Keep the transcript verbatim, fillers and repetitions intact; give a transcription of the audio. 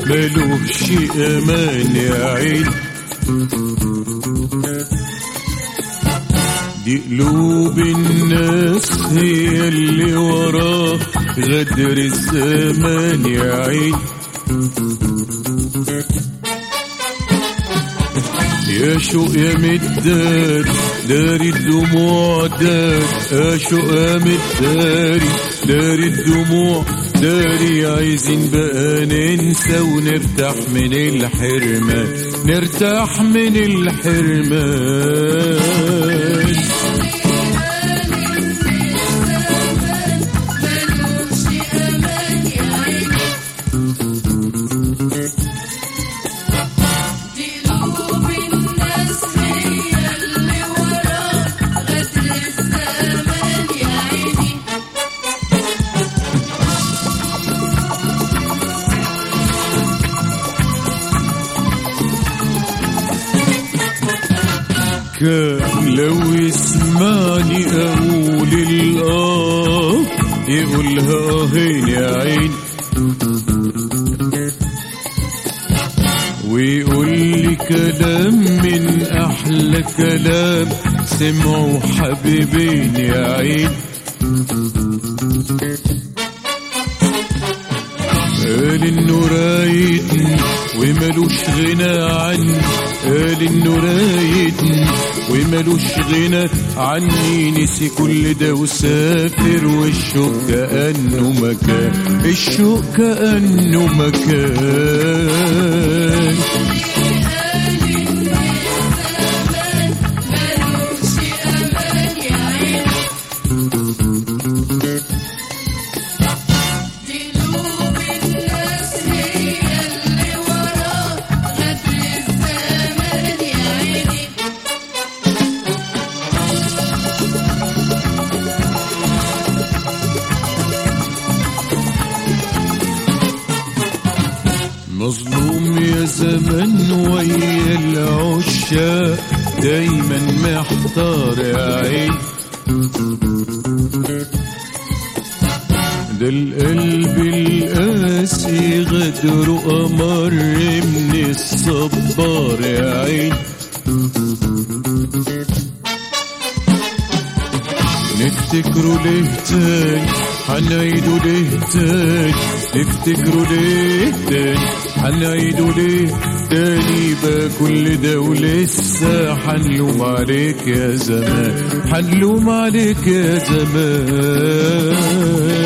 ملوش امان يا عين. دي قلوب الناس هي اللي وراه غدر الزمان يا عين. يا شوق يا مداري داري الدموع داري، يا شوق يا مداري داري الدموع داري. عايزين بقى ننسى ونرتاح من الحرمان، نرتاح من الحرمان. كان لو يسمعني اقول الاه يقولها اهين يا عين، ويقول لي كلام من احلى كلام سمعوا حبيبين يا عين. قال انه رايدني ومالوش غنى عني، قال انه رايدني ومالوش غنى عني. نسي كل ده وسافر والشوق كأنه مكان، الشوق كأنه مكان. مظلوم يا زمن ويا العشاق دايما محتار يا عين. ده القلب القاسي غدره أمر من الصبار يا عين. نفتكروا ليه تاني حنعيدوا ليه تاني، نفتكروا ليه تاني حنعيدوا ليه تاني. بقى كل ده ولسه حنلوم عليك يا زمان، حنلوم عليك يا زمان.